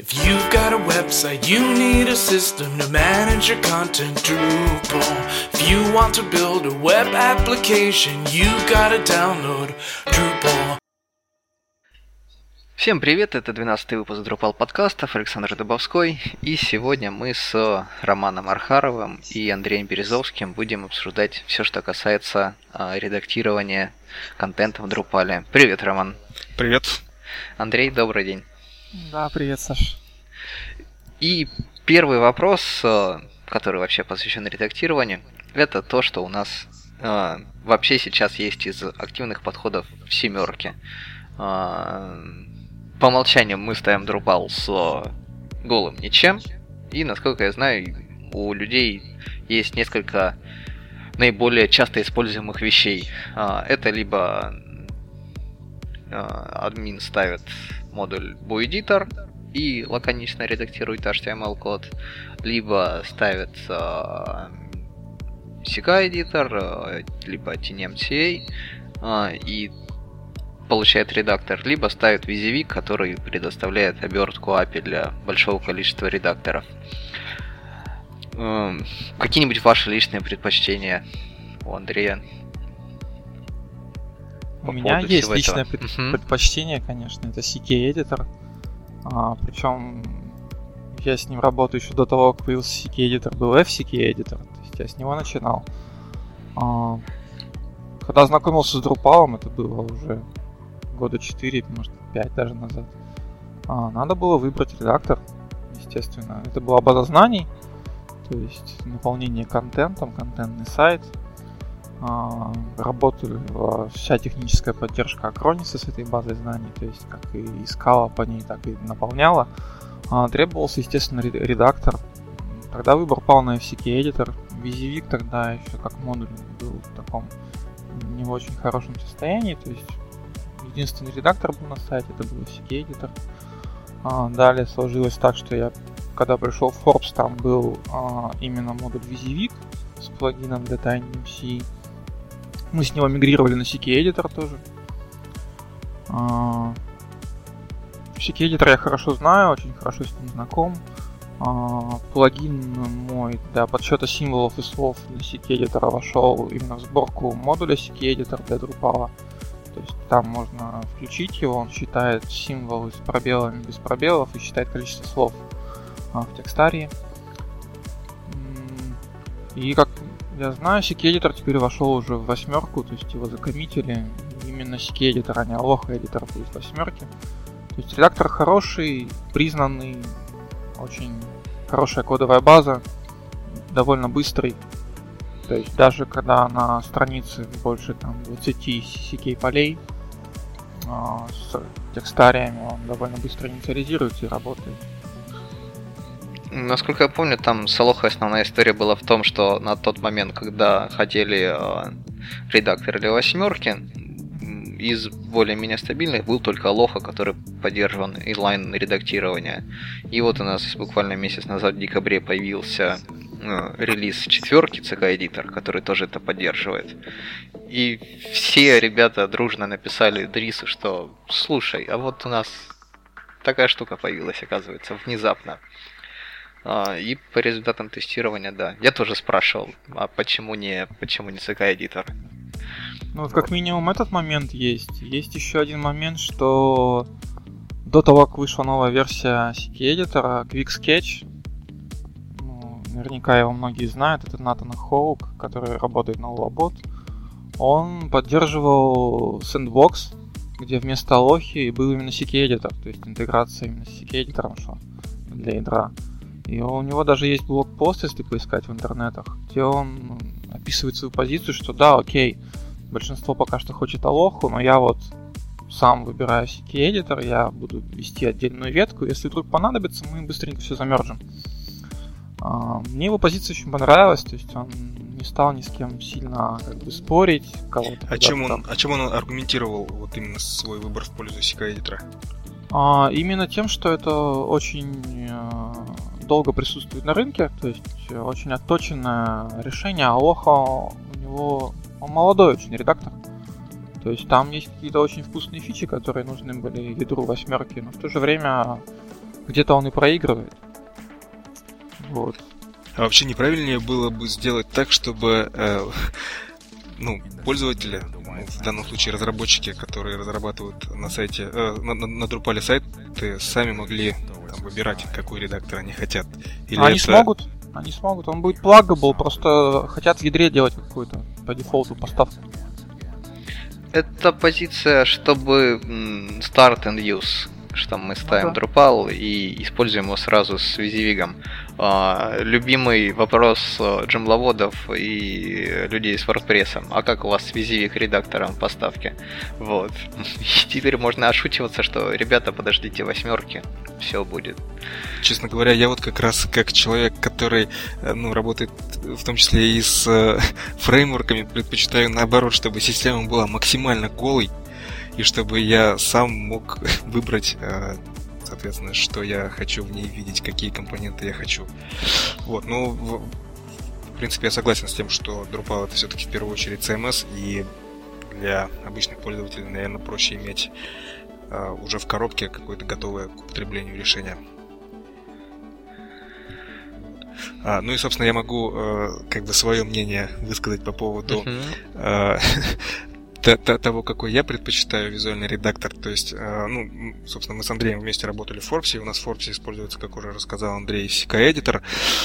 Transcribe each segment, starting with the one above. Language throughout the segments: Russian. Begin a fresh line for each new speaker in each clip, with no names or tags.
If you've got a website, you need a system to manage your content, Drupal. If you want to build a web application, you've got to download Drupal.
Всем привет, это 12-й выпуск Drupal подкастов, Александр Дубовской, и сегодня мы с Романом Архаровым и Андреем Березовским будем обсуждать все, что касается редактирования контента в Drupal. Привет, Роман.
Привет.
Андрей, добрый день.
Да, привет, Саш.
И первый вопрос, который вообще посвящен редактированию, это то, что у нас вообще сейчас есть из активных подходов в семерке. По умолчанию мы ставим Drupal с голым ничем, и, насколько я знаю, у людей есть несколько наиболее часто используемых вещей. Это либо админ ставит модуль BoEditor и лаконично редактирует HTML-код, либо ставит CK-эдитор, либо TNMCA и получает редактор, либо ставит WYSIWYG, который предоставляет обертку API для большого количества редакторов. Какие-нибудь ваши личные предпочтения у Андрея?
У меня есть личное предпочтение, конечно, это CK-эдитор. Причем я с ним работаю еще до того, как появился CK-эдитор, был FCK-эдитор, то есть я с него начинал. Когда знакомился с Drupal, это было уже года 4, может 5 даже назад, надо было выбрать редактор, естественно. Это была база знаний, то есть наполнение контентом, контентный сайт. Работала вся техническая поддержка Acronis с этой базой знаний, то есть как и искала по ней, так и наполняла. Требовался, естественно, редактор. Тогда выбор пал на FCK-эдитор. WYSIWYG тогда еще как модуль был в таком не очень хорошем состоянии, то есть единственный редактор был на сайте, это был FCK-эдитор. Далее сложилось так, что я, когда пришел в Forbes, там был именно модуль WYSIWYG с плагином для TinyMCA. Мы с него мигрировали на CK-эдитор тоже. CK-эдитор я хорошо знаю, очень хорошо с ним знаком. Плагин мой для подсчета символов и слов для CK-эдитора вошел именно в сборку модуля CK-эдитор для Drupal. То есть там можно включить его, он считает символы с пробелами, без пробелов и считает количество слов в текстарии. И как я знаю, CK-эдитор теперь вошел уже в 8, то есть его закоммитили. Именно CK-эдитор, а не Aloha-эдитор будет в 8. То есть редактор хороший, признанный, очень хорошая кодовая база, довольно быстрый. То есть даже когда на странице больше 20 CK-полей с текстариями, он довольно быстро инициализируется и работает.
Насколько я помню, там с Aloha основная история была в том, что на тот момент, когда хотели редактор для 8, из более-менее стабильных был только Aloha, который поддерживал инлайн редактирования. И вот у нас буквально месяц назад в декабре появился релиз 4 CK-эдитор, который тоже это поддерживает. И все ребята дружно написали Дрису, что слушай, а вот у нас такая штука появилась, оказывается, внезапно. И по результатам тестирования, да. Я тоже спрашивал, а почему не CK-эдитор?
Ну, как минимум этот момент есть. Есть еще один момент, что до того, как вышла новая версия CK-эдитора, Quick Sketch, наверняка его многие знают, это Натан Хоук, который работает на Lulabot, он поддерживал Sandbox, где вместо Aloha был именно CK-эдитор, то есть интеграция именно с CK-эдитором шла для ядра. И у него даже есть блогпост, если поискать в интернетах, где он описывает свою позицию, что да, окей, большинство пока что хочет Aloha, но я вот сам выбираю CK-эдитор, я буду вести отдельную ветку, если вдруг понадобится, мы быстренько все замержим. Мне его позиция очень понравилась, то есть он не стал ни с кем сильно спорить.
А чем он аргументировал вот именно свой выбор в пользу CK-эдитора?
Именно тем, что это очень долго присутствует на рынке, то есть очень отточенное решение. Aloha у него, он молодой очень редактор, то есть там есть какие-то очень вкусные фичи, которые нужны были ядру 8, но в то же время где-то он и проигрывает. Вот.
А вообще неправильнее было бы сделать так, чтобы пользователи, в данном случае разработчики, которые разрабатывают на сайте, на Drupal сайты, сами могли там выбирать, какой редактор они хотят. Или
они смогут. Он будет pluggable, просто хотят в ядре делать какую-то по дефолту поставку.
Это позиция, чтобы start and use, что мы ставим Drupal и используем его сразу с визивигом. Любимый вопрос джемловодов и людей с WordPress. А как у вас с визивик редактором поставки? Вот. И теперь можно отшучиваться, что ребята, подождите 8, все будет.
Честно говоря, я вот как раз как человек, который работает в том числе и с фреймворками, предпочитаю наоборот, чтобы система была максимально голой, и чтобы я сам мог выбрать, соответственно, что я хочу в ней видеть, какие компоненты я хочу. Вот, в принципе, я согласен с тем, что Drupal это все-таки в первую очередь CMS, и для обычных пользователей, наверное, проще иметь уже в коробке какое-то готовое к употреблению решение. И, собственно, я могу свое мнение высказать по поводу того, какой я предпочитаю визуальный редактор. То есть, собственно, мы с Андреем вместе работали в Forbes, и у нас в Forbes используется, как уже рассказал Андрей, CK-эдитор.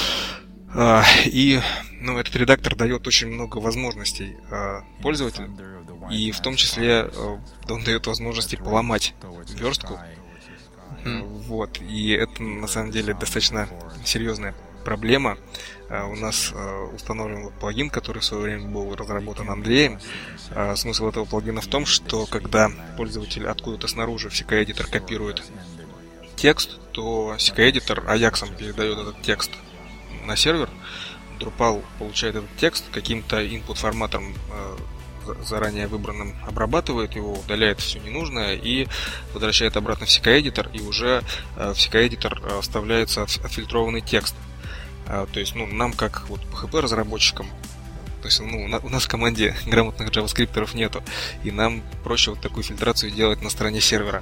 И этот редактор дает очень много возможностей пользователям, и в том числе он дает возможности поломать верстку. Вот. И это на самом деле достаточно серьезная проблема. У нас установлен плагин, который в свое время был разработан Андреем. Смысл этого плагина в том, что когда пользователь откуда-то снаружи в CK-эдитор копирует текст, то CK-эдитор Ajax передает этот текст на сервер. Drupal получает этот текст, каким-то input-форматом заранее выбранным обрабатывает его, удаляет все ненужное и возвращает обратно в CK-эдитор, и уже в CK-эдитор вставляется отфильтрованный текст. То есть, нам как PHP-разработчикам, то есть, у нас в команде грамотных джаваскриптеров нету, и нам проще такую фильтрацию делать на стороне сервера.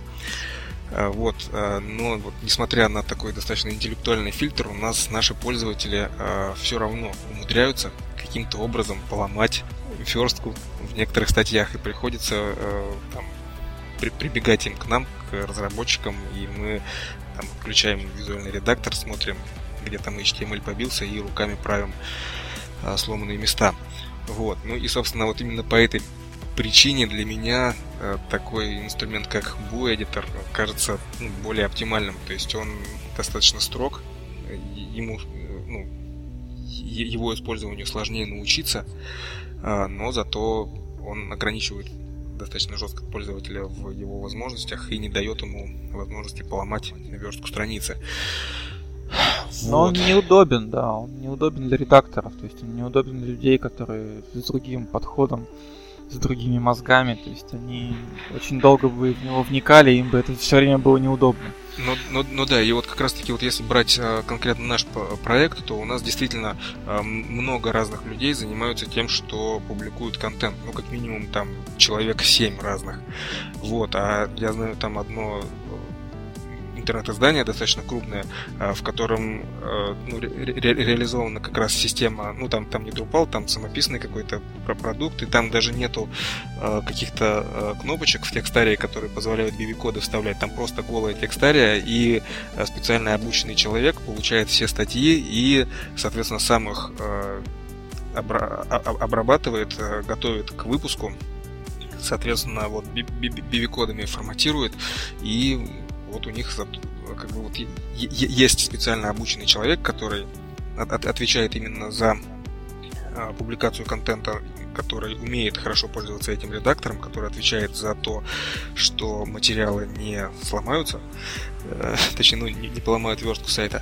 Но несмотря на такой достаточно интеллектуальный фильтр, у нас наши пользователи все равно умудряются каким-то образом поломать верстку в некоторых статьях, и приходится прибегать им к нам, к разработчикам, и мы включаем визуальный редактор, смотрим, где там HTML побился, и руками правим сломанные места. И, собственно, именно по этой причине для меня такой инструмент, как Boo-эдитор, кажется более оптимальным. То есть он достаточно строг, его использованию сложнее научиться, но зато он ограничивает достаточно жестко пользователя в его возможностях и не дает ему возможности поломать верстку страницы.
Но он неудобен, он неудобен для редакторов, то есть он неудобен для людей, которые с другим подходом, с другими мозгами, то есть они очень долго бы в него вникали, им бы это все время было неудобно.
Да, и как раз таки если брать конкретно наш проект, то у нас действительно много разных людей занимаются тем, что публикуют контент, как минимум там человек 7 разных. А я знаю там одно интернет-издание достаточно крупное, в котором реализована как раз система, там не Drupal, там самописный какой-то продукт, и там даже нету каких-то кнопочек в текстарии, которые позволяют BB-коды вставлять, там просто голая текстария, и специально обученный человек получает все статьи и, соответственно, сам их обрабатывает, готовит к выпуску, соответственно, BB-кодами форматирует, и у них есть специально обученный человек, который отвечает именно за публикацию контента, который умеет хорошо пользоваться этим редактором, который отвечает за то, что материалы не сломаются, точнее, не поломают верстку сайта.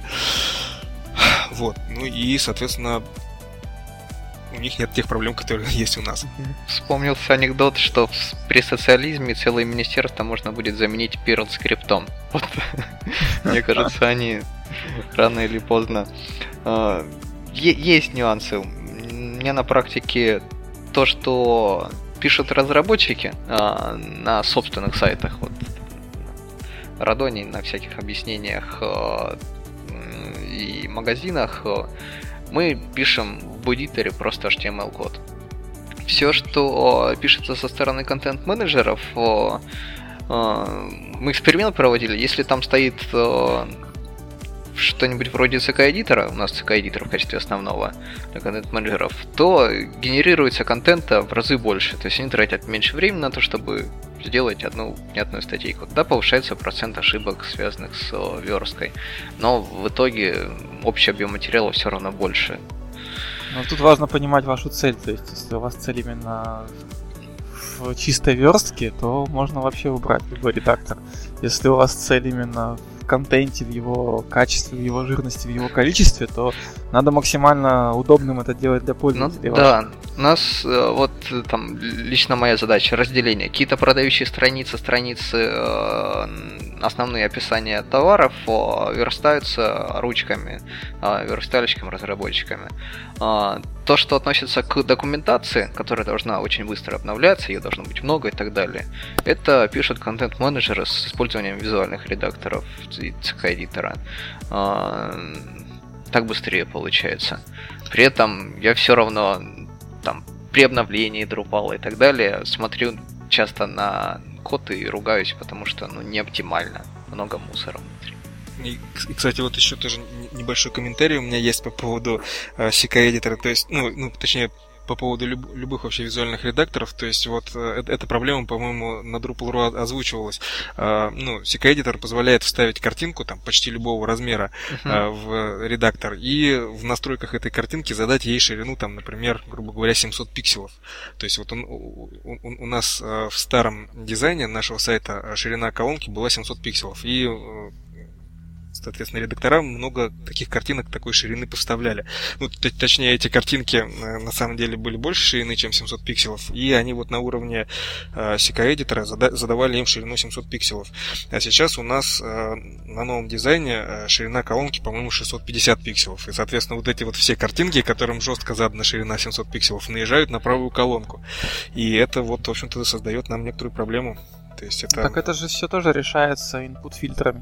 И, соответственно, у них нет тех проблем, которые есть у нас.
Вспомнился анекдот, что при социализме целое министерство можно будет заменить Perl-скриптом. Мне кажется, они рано или поздно... Есть нюансы. У меня на практике то, что пишут разработчики на собственных сайтах, Radoni, на всяких объяснениях и магазинах, мы пишем в эдиторе просто HTML-код. Все, что пишется со стороны контент-менеджеров, мы эксперимент проводили. Если там стоит что-нибудь вроде CK-эдитора, у нас CK-эдитор в качестве основного для контент-менеджеров, то генерируется контента в разы больше. То есть они тратят меньше времени на то, чтобы сделать одну внятную статейку. Да, повышается процент ошибок, связанных с версткой, но в итоге общий объем материала все равно больше.
Но тут важно понимать вашу цель. То есть, если у вас цель именно в чистой верстке, то можно вообще убрать любой редактор. Если у вас цель именно в контенте, в его качестве, в его жирности, в его количестве, то надо максимально удобным это делать для пользователей.
Ну, да, у нас вот там лично моя задача разделение. Какие-то продающие страницы, основные описания товаров верстаются ручками, верстальщиками, разработчиками. То, что относится к документации, которая должна очень быстро обновляться, ее должно быть много и так далее, это пишут контент-менеджеры с использованием визуальных редакторов и CK-эдитора. Так быстрее получается. При этом я все равно там при обновлении Drupal и так далее смотрю часто на код и ругаюсь, потому что не оптимально. Много мусора внутри.
И, кстати, вот еще тоже небольшой комментарий у меня есть по поводу CK-эдитора, то есть, точнее, по поводу любых вообще визуальных редакторов, то есть вот эта проблема, по-моему, на Drupal.ru озвучивалась. CK-эдитор позволяет вставить картинку там почти любого размера в редактор и в настройках этой картинки задать ей ширину, там, например, грубо говоря, 700 пикселов. То есть вот у нас в старом дизайне нашего сайта ширина колонки была 700 пикселов, и соответственно, редактора много таких картинок такой ширины поставляли. Точнее, эти картинки на самом деле были больше ширины, чем 700 пикселов, и они вот на уровне CK-эдитора задавали им ширину 700 пикселов. А сейчас у нас на новом дизайне ширина колонки, по-моему, 650 пикселов. И, соответственно, вот эти вот все картинки, которым жестко задана ширина 700 пикселов, наезжают на правую колонку. И это вот, в общем-то, создает нам некоторую проблему. То есть это...
Так это же все тоже решается input-фильтрами.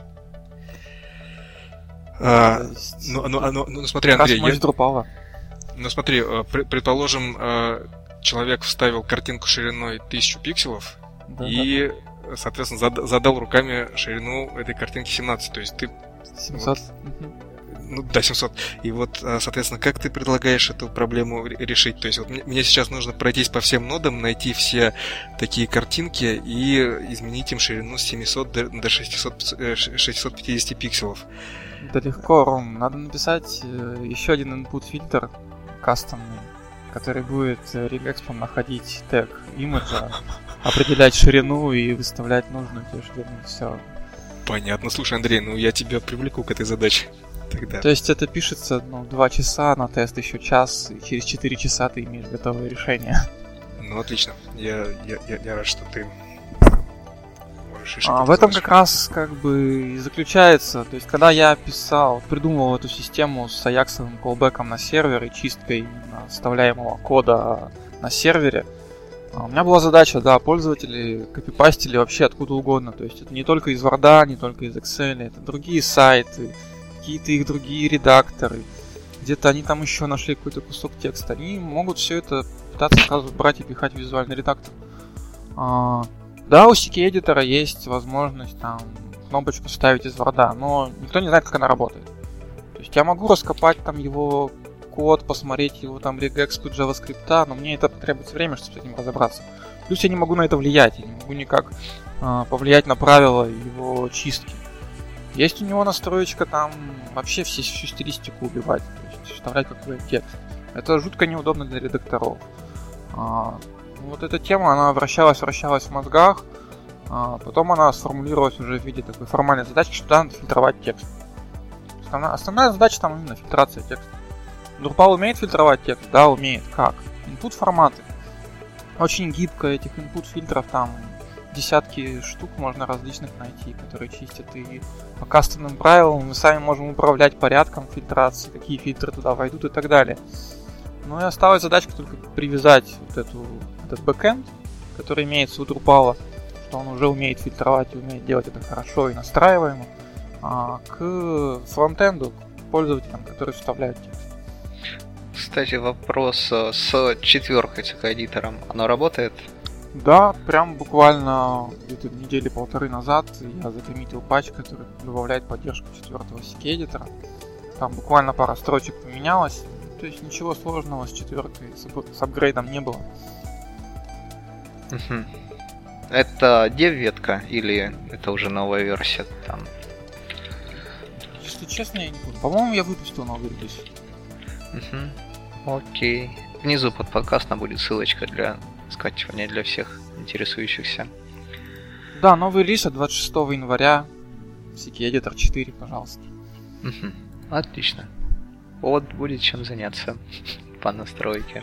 Смотри, Андрей, смотри, предположим, человек вставил картинку шириной 1000 пикселов и, соответственно, задал руками ширину этой картинки 17, то есть ты...
700?
Вот, 700. И вот, соответственно, как ты предлагаешь эту проблему решить? То есть вот мне сейчас нужно пройтись по всем нодам, найти все такие картинки и изменить им ширину с 700 до 650 пикселов.
Да легко, Ром. Надо написать еще один input фильтр кастомный, который будет регэкспом находить тег имиджа, определять ширину и выставлять нужную тебе ширину. Все.
Понятно. Слушай, Андрей, я тебя привлеку к этой задаче. Тогда.
То есть это пишется 2 часа, на тест еще час, и через 4 часа ты имеешь готовое решение.
Отлично. Я рад, что ты...
В этом как раз и заключается, то есть когда я придумывал эту систему с аяксовым колбеком на сервер и чисткой именно вставляемого кода на сервере, у меня была задача, пользователи копипастили вообще откуда угодно, то есть это не только из Word, не только из Excel, это другие сайты, какие-то их другие редакторы, где-то они там еще нашли какой-то кусок текста, они могут все это пытаться сразу брать и пихать в визуальный редактор. Да, у CK-эдитора есть возможность там кнопочку ставить из Word, но никто не знает, как она работает. То есть я могу раскопать там его код, посмотреть его там regex под JavaScript, но мне это потребуется время, чтобы с этим разобраться. Плюс я не могу на это влиять, я не могу никак повлиять на правила его чистки. Есть у него настроечка там вообще всю стилистику убивать, то есть вставлять какой-то текст. Это жутко неудобно для редакторов. Вот эта тема, она вращалась в мозгах, потом она сформулировалась уже в виде такой формальной задачи, что надо фильтровать текст. Основная задача там именно фильтрация текста. Drupal умеет фильтровать текст? Да, умеет. Как? Input форматы. Очень гибко этих input фильтров, там десятки штук можно различных найти, которые чистят, и по кастомным правилам мы сами можем управлять порядком фильтрации, какие фильтры туда войдут и так далее. Ну и осталась задачка только привязать этот бэкэнд, который имеется у Drupal, что он уже умеет фильтровать и умеет делать это хорошо и настраиваемо, к фронтенду, к пользователям, которые вставляют текст.
Кстати, вопрос с четверкой CK-эдитором. Оно работает?
Да, прям буквально где-то недели полторы назад я закоммитил патч, который добавляет поддержку четвертого CK-эдитора. Там буквально пара строчек поменялось. То есть ничего сложного с четверкой, с апгрейдом не было.
Это dev-ветка или это уже новая версия там?
Если честно, я не помню. По-моему, я выпустил новый релиз.
Окей. Внизу под подкастом будет ссылочка для скачивания для всех интересующихся.
Да, новый релиз от 26 января. CK-эдитор 4, пожалуйста.
Отлично. Вот будет чем заняться по настройке.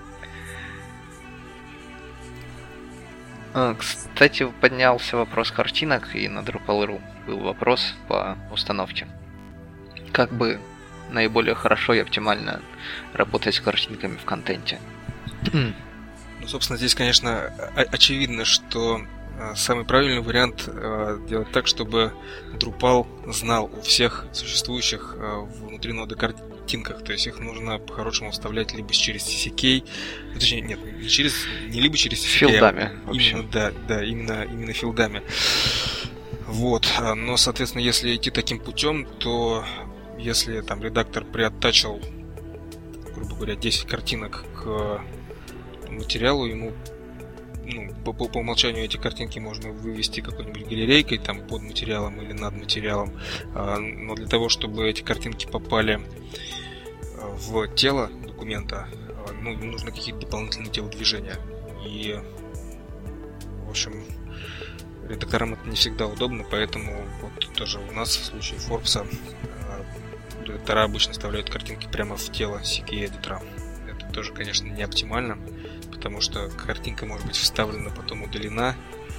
Кстати, поднялся вопрос картинок, и на Drupal.ru был вопрос по установке. Как бы наиболее хорошо и оптимально работать с картинками в контенте?
Ну, собственно, здесь, конечно, очевидно, что самый правильный вариант делать так, чтобы Drupal знал о всех существующих внутри ноды картинках. То есть их нужно по-хорошему вставлять либо через CCK, точнее, нет, не либо через CCK,
филдами,
именно филдами. Вот. Но, соответственно, если идти таким путем, то если там редактор приоттачил, грубо говоря, 10 картинок к материалу, ему по умолчанию эти картинки можно вывести какой-нибудь галерейкой там под материалом или над материалом, но для того, чтобы эти картинки попали в тело документа, нужны какие-то дополнительные телодвижения. И, в общем, редакторам это не всегда удобно, поэтому вот тоже у нас в случае Forbes редактора обычно вставляют картинки прямо в тело CK-эдитора. Это тоже, конечно, не оптимально, потому что картинка может быть вставлена, потом удалена,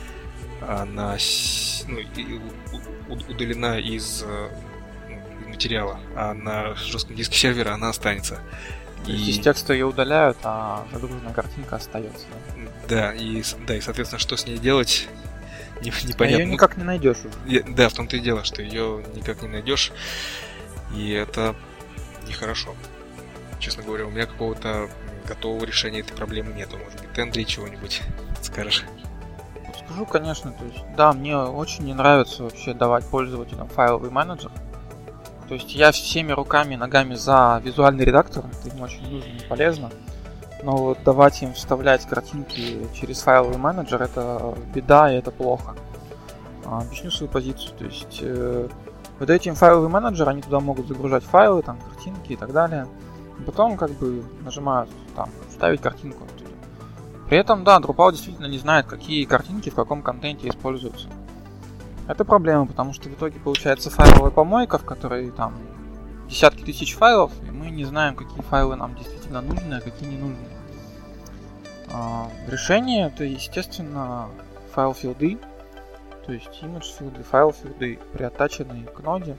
удалена из материала, а на жестком диске сервера она останется.
Из текста ее удаляют, а загруженная картинка остается.
Да, и соответственно, что с ней делать, непонятно.
Ее никак не найдешь уже.
Да, в том-то и дело, что ее никак не найдешь, и это нехорошо. Честно говоря, у меня какого-то готового решения этой проблемы нету. Может быть, ты, Андрей, чего-нибудь скажешь?
Скажу, конечно. То есть, да, мне очень не нравится вообще давать пользователям файловый менеджер. То есть я всеми руками и ногами за визуальный редактор. Это им очень нужно и полезно. Но вот давать им вставлять картинки через файловый менеджер — это беда и это плохо. Объясню свою позицию. То есть вы даете им файловый менеджер, они туда могут загружать файлы, там, картинки и так далее. Потом как бы нажимают там вставить картинку оттуда. При этом, да, Drupal действительно не знает, какие картинки в каком контенте используются. Это проблема, потому что в итоге получается файловая помойка, в которой там десятки тысяч файлов, и мы не знаем, какие файлы нам действительно нужны, а какие не нужны. Решение — это, естественно, файл-филды, то есть image-филды, файл-филды, приоттаченные к ноде.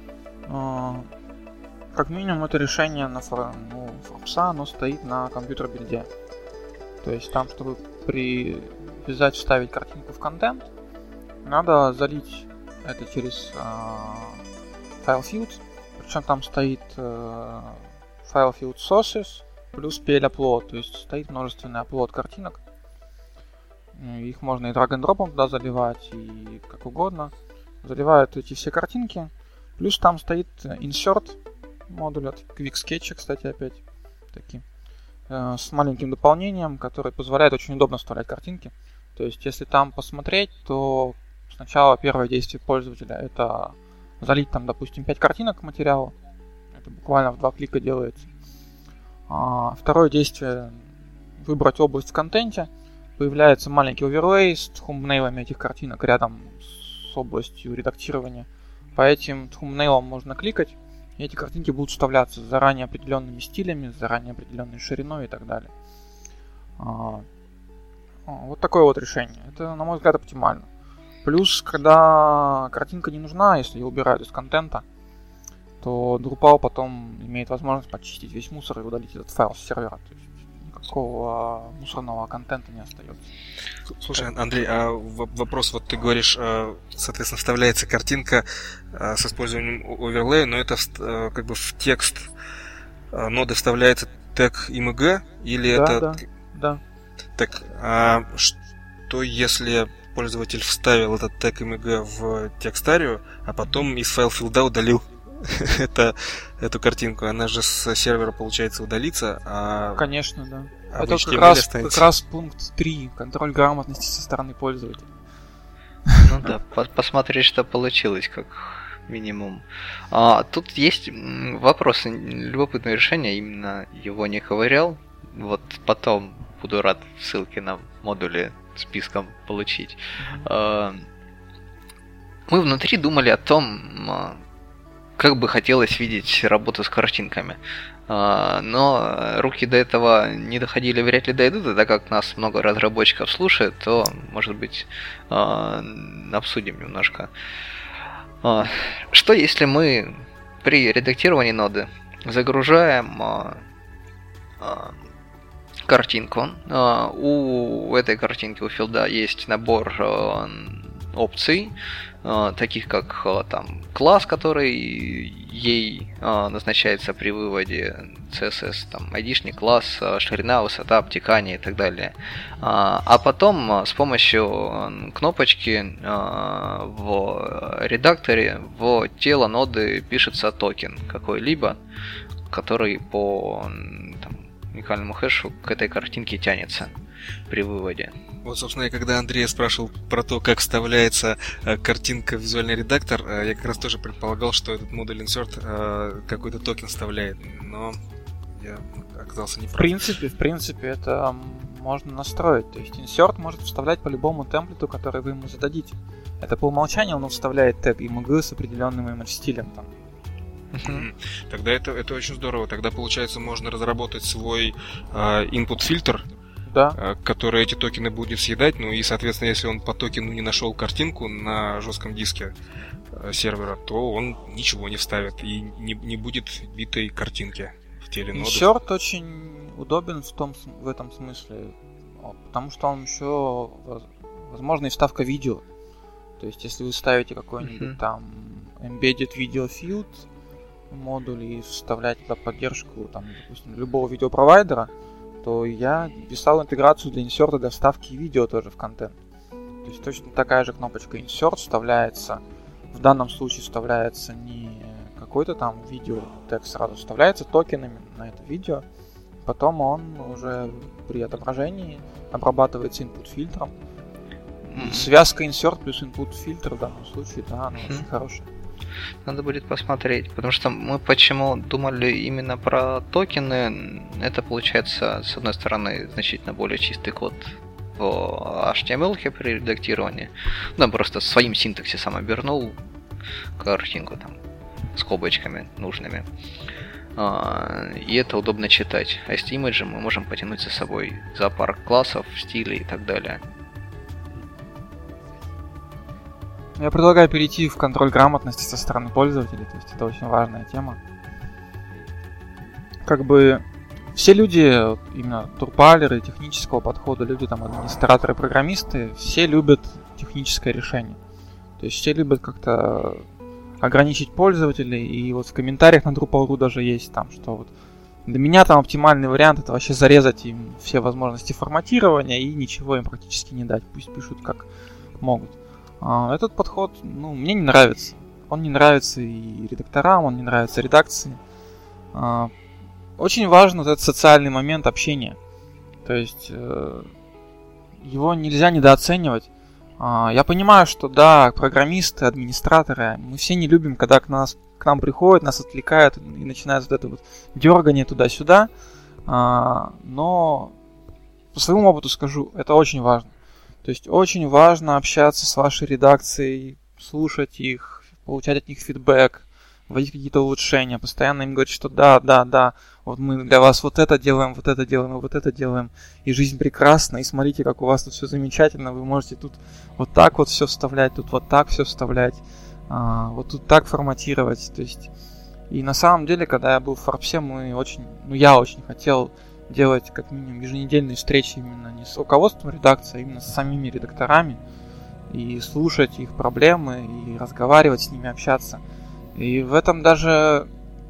Как минимум, это решение на Forbes, оно стоит на компьютер-билде. То есть там, чтобы привязать, вставить картинку в контент, надо залить это через FileField. Причем там стоит FileField Sources плюс PL Upload. То есть стоит множественный upload картинок. Их можно и drag-and-drop'ом туда заливать, и как угодно. Заливают эти все картинки. Плюс там стоит Insert модуль от QuickSketch, кстати, опять таки, с маленьким дополнением, который позволяет очень удобно вставлять картинки. То есть, если там посмотреть, то сначала первое действие пользователя — это залить там, допустим, 5 картинок к материалу. Это буквально в 2 клика делается. Второе действие — выбрать область в контенте. Появляется маленький оверлей с thumbnail'ами этих картинок рядом с областью редактирования. По этим thumbnail'ам можно кликать, и эти картинки будут вставляться с заранее определенными стилями, с заранее определенной шириной и так далее. Вот такое вот решение. Это, на мой взгляд, оптимально. Плюс, когда картинка не нужна, если ее убирают из контента, то Drupal потом имеет возможность почистить весь мусор и удалить этот файл с сервера. То есть никакого мусорного контента не остается.
Слушай, Андрей, а вопрос, вот ты говоришь, соответственно, вставляется картинка с использованием оверлея, но это как бы в текст ноды вставляется тег img, или
да,
это...
Да.
Так, а что если пользователь вставил этот тег img в текстарию, а потом из файл-филда удалил эту картинку? Она же с сервера, получается, удалится, а...
Конечно, да.
А
это как раз пункт 3, контроль грамотности со стороны пользователя.
Ну да, посмотреть, что получилось, как минимум. Тут есть вопрос, любопытное решение, именно его не ковырял. Вот потом буду рад ссылки на модули списком получить. Мы внутри думали о том, как бы хотелось видеть работу с картинками. Но руки до этого не доходили, вряд ли дойдут, и так как нас много разработчиков слушает, то, может быть, обсудим немножко. Что если мы при редактировании ноды загружаем картинку? У этой картинки, у филда, есть набор опций, таких как там класс, который ей назначается при выводе CSS, там ID-шник класс, ширина, высота, обтекание и так далее. А потом с помощью кнопочки в редакторе в тело ноды пишется токен какой-либо, который по там, уникальному хэшу к этой картинке тянется при выводе.
Вот, собственно, когда Андрей спрашивал про то, как вставляется картинка в визуальный редактор, я как раз тоже предполагал, что этот модуль insert какой-то токен вставляет, но я оказался неправ.
В принципе, это можно настроить. То есть insert может вставлять по любому темплету, который вы ему зададите. Это по умолчанию он вставляет тег img с определенным image-стилем там.
Тогда это очень здорово. Тогда, получается, можно разработать свой input-фильтр,
да,
который эти токены будет съедать. Ну и, соответственно, если он по токену не нашел картинку на жестком диске сервера, то он ничего не вставит и не будет битой картинки в теле ноды.
Insert очень удобен в этом смысле, потому что он еще, возможно, и вставка видео. То есть, если вы ставите какой-нибудь там embedded video field модуль и вставляете туда поддержку, там, допустим, любого видеопровайдера, то я писал интеграцию для инсерта, для вставки видео тоже в контент. То есть точно такая же кнопочка insert вставляется. В данном случае вставляется не какой-то там видео текст сразу, вставляется токенами на это видео. Потом он уже при отображении обрабатывается input фильтром. Связка insert плюс input фильтр в данном случае, да, она очень хорошая.
Надо будет посмотреть, потому что мы почему думали именно про токены, это получается, с одной стороны, значительно более чистый код в HTML при редактировании. Ну, просто своим синтаксисом обернул картинку там скобочками нужными. И это удобно читать. А с имиджем мы можем потянуть за собой зоопарк классов, стилей и так далее.
Я предлагаю перейти в контроль грамотности со стороны пользователей, то есть это очень важная тема. Как бы все люди, именно турпалеры технического подхода, люди там администраторы, программисты, все любят техническое решение. То есть все любят как-то ограничить пользователей, и вот в комментариях на Drupal.ru даже есть там, что вот для меня там оптимальный вариант это вообще зарезать им все возможности форматирования и ничего им практически не дать, пусть пишут как могут. Этот подход, мне не нравится. Он не нравится и редакторам, он не нравится редакции. Очень важен вот этот социальный момент общения. То есть его нельзя недооценивать. Я понимаю, что да, программисты, администраторы, мы все не любим, когда к нам приходят, нас отвлекают и начинается вот это вот дергание туда-сюда. Но по своему опыту скажу, это очень важно. То есть очень важно общаться с вашей редакцией, слушать их, получать от них фидбэк, вводить какие-то улучшения, постоянно им говорить, что да, вот мы для вас вот это делаем, и вот это делаем, и жизнь прекрасна, и смотрите, как у вас тут все замечательно, вы можете тут вот так вот все вставлять, тут вот так все вставлять, вот тут так форматировать, то есть, и на самом деле, когда я был в Форбсе, я очень хотел делать как минимум еженедельные встречи именно не с руководством редакции, а именно с самими редакторами, и слушать их проблемы, и разговаривать с ними, общаться. И в этом даже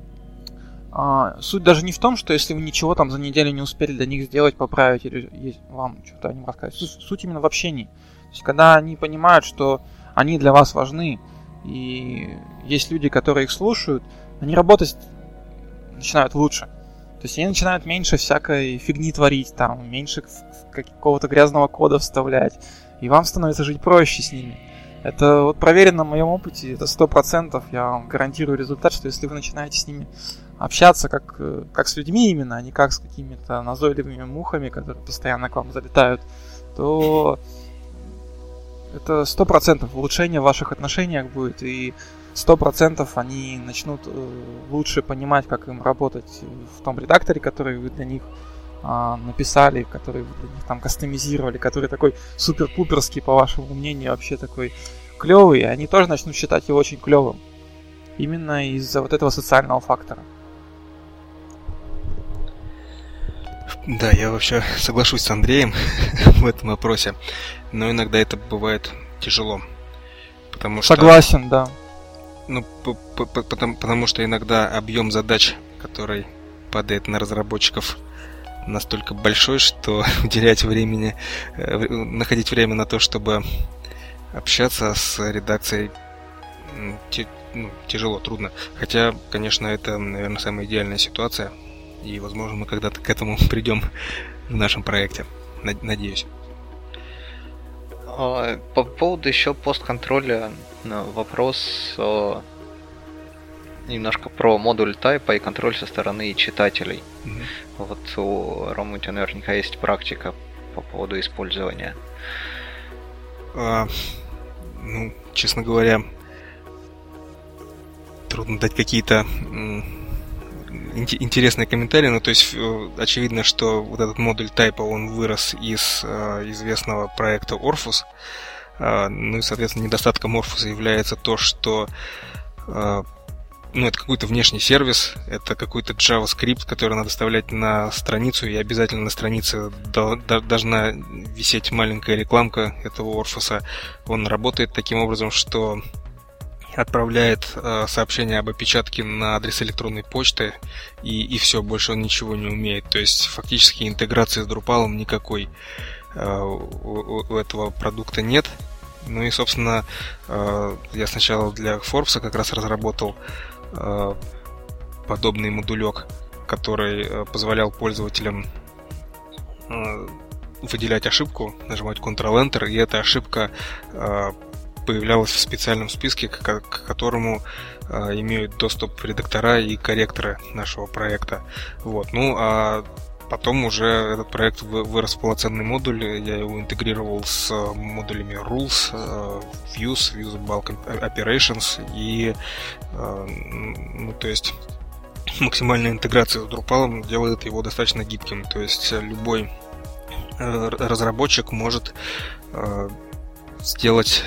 суть даже не в том, что если вы ничего там за неделю не успели для них сделать, поправить, или вам что-то о ним рассказать. Суть именно в общении. То есть, когда они понимают, что они для вас важны, и есть люди, которые их слушают, они работать начинают лучше. То есть они начинают меньше всякой фигни творить, там, меньше какого-то грязного кода вставлять, и вам становится жить проще с ними. Это вот проверено в моем опыте, это 100%, я вам гарантирую результат, что если вы начинаете с ними общаться как с людьми именно, а не как с какими-то назойливыми мухами, которые постоянно к вам залетают, то это 100% улучшение в ваших отношениях будет, и 100% они начнут лучше понимать, как им работать в том редакторе, который вы для них написали, который вы для них там кастомизировали, который такой супер-пуперский, по вашему мнению, вообще такой клевый, и они тоже начнут считать его очень клевым. Именно из-за вот этого социального фактора.
Да, я вообще соглашусь с Андреем в этом вопросе, но иногда это бывает тяжело. Потому что,
согласен, да.
Ну, потому что иногда объем задач, который падает на разработчиков, настолько большой, что находить время на то, чтобы общаться с редакцией, тяжело, трудно. Хотя, конечно, это, наверное, самая идеальная ситуация, и, возможно, мы когда-то к этому придем в нашем проекте. Надеюсь.
По поводу еще постконтроля вопрос немножко про модуль тайпа и контроль со стороны читателей. Mm-hmm. Вот у Ромы у тебя наверняка есть практика по поводу использования.
Честно говоря, трудно дать какие-то интересные комментарии. Ну, то есть, очевидно, что вот этот модуль тайпа, он вырос из известного проекта Orpheus. Ну и, соответственно, недостатком Orpheus является то, что это какой-то внешний сервис, это какой-то JavaScript, который надо вставлять на страницу, и обязательно на странице должна висеть маленькая рекламка этого Orpheus. Он работает таким образом, что отправляет сообщение об опечатке на адрес электронной почты, и все, больше он ничего не умеет. То есть фактически интеграции с Drupal никакой у этого продукта нет. Ну и, собственно, я сначала для Forbes как раз разработал подобный модулек, который позволял пользователям выделять ошибку, нажимать Ctrl-Enter, и эта ошибка появлялась в специальном списке, к которому имеют доступ редактора и корректоры нашего проекта. Вот. Ну, а потом уже этот проект вырос в полноценный модуль. Я его интегрировал с модулями Rules, Views, Usable Operations, и то есть максимальная интеграция с Drupal делает его достаточно гибким. То есть любой разработчик может сделать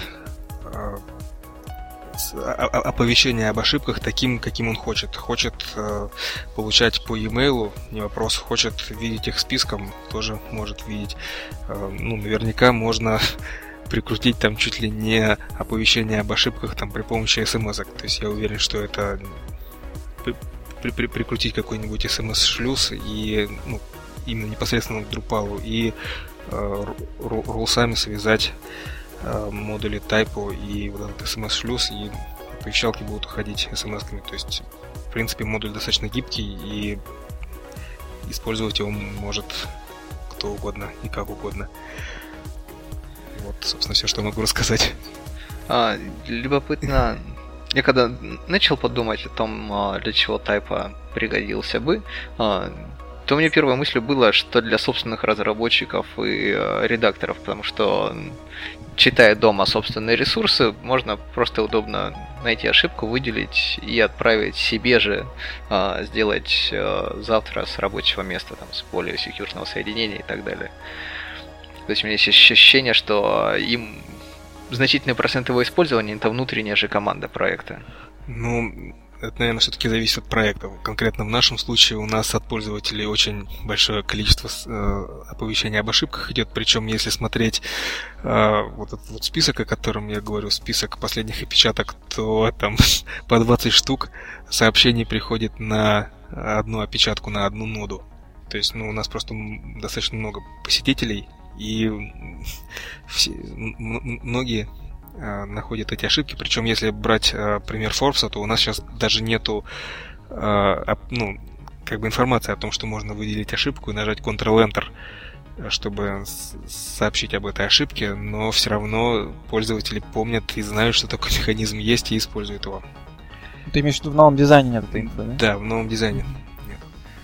оповещение об ошибках таким, каким он хочет. Хочет получать по e-mail, не вопрос. Хочет видеть их списком, тоже может видеть. Наверняка можно прикрутить там чуть ли не оповещение об ошибках там при помощи смс-ок. То есть я уверен, что это прикрутить какой-нибудь смс-шлюз и именно непосредственно к Drupal и рулсами связать модули тайпу и вот этот смс-шлюз, и оповещалки будут уходить смс-ками. То есть, в принципе, модуль достаточно гибкий, и использовать его может кто угодно и как угодно. Вот, собственно, все, что могу рассказать.
Любопытно. Я когда начал подумать о том, для чего тайпа пригодился бы, то мне первой мыслью было, что для собственных разработчиков и редакторов, потому что, читая дома собственные ресурсы, можно просто удобно найти ошибку, выделить и отправить себе же, сделать завтра с рабочего места, там, с более секьюрного соединения и так далее. То есть у меня есть ощущение, что им значительный процент его использования — это внутренняя же команда проекта.
это, наверное, все-таки зависит от проекта. Конкретно в нашем случае у нас от пользователей очень большое количество оповещений об ошибках идет. Причем, если смотреть вот этот вот список, о котором я говорю, список последних опечаток, то там по 20 штук сообщений приходит на одну опечатку, на одну ноду. То есть, у нас просто достаточно много посетителей, и многие находят эти ошибки. Причем, если брать пример Forbes, то у нас сейчас даже нету информации о том, что можно выделить ошибку и нажать Ctrl-Enter, чтобы сообщить об этой ошибке, но все равно пользователи помнят и знают, что такой механизм есть, и используют его.
Ты имеешь в виду, в новом дизайне нет этой инфы, да?
Да, в новом дизайне нет.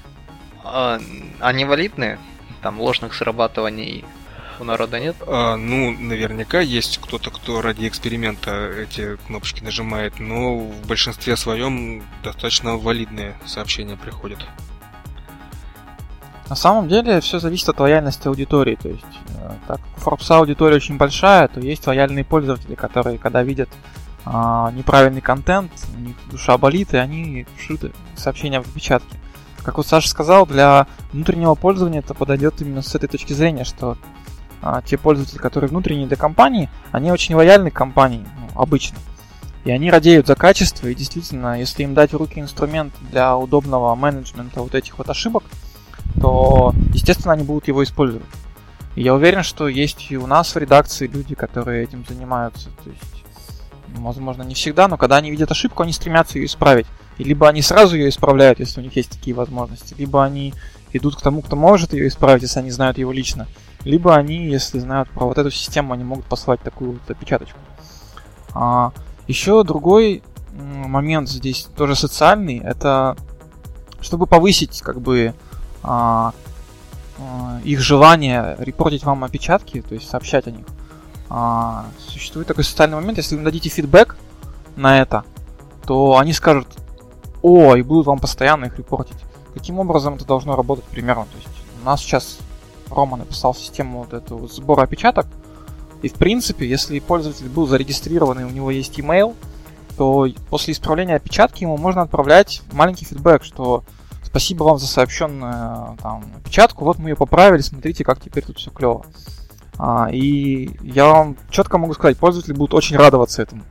Они валидны? Там ложных срабатываний у народа нет?
Наверняка есть кто-то, кто ради эксперимента эти кнопочки нажимает, но в большинстве своем достаточно валидные сообщения приходят.
На самом деле все зависит от лояльности аудитории. То есть, так как у Forbes аудитория очень большая, то есть лояльные пользователи, которые, когда видят неправильный контент, у них душа болит, и они пишут сообщения в опечатке. Как вот Саша сказал, для внутреннего пользования это подойдет именно с этой точки зрения, что те пользователи, которые внутренние для компании, они очень лояльны к компании, обычно. И они радеют за качество, и действительно, если им дать в руки инструмент для удобного менеджмента вот этих вот ошибок, то, естественно, они будут его использовать. И я уверен, что есть и у нас в редакции люди, которые этим занимаются. То есть, возможно, не всегда, но когда они видят ошибку, они стремятся ее исправить. И либо они сразу ее исправляют, если у них есть такие возможности, либо они идут к тому, кто может ее исправить, если они знают его лично, либо они, если знают про вот эту систему, они могут послать такую вот опечаточку. Еще другой момент здесь тоже социальный, это чтобы повысить их желание репортить вам опечатки, то есть сообщать о них. Существует такой социальный момент, если вы им дадите фидбэк на это, то они скажут: и будут вам постоянно их репортить. Каким образом это должно работать примерно? То есть у нас сейчас Рома написал систему вот эту сбора опечаток, и в принципе, если пользователь был зарегистрирован и у него есть email, то после исправления опечатки ему можно отправлять маленький фидбэк, что спасибо вам за сообщенную опечатку, вот мы ее поправили, смотрите, как теперь тут все клево. И я вам четко могу сказать, пользователи будут очень радоваться этому.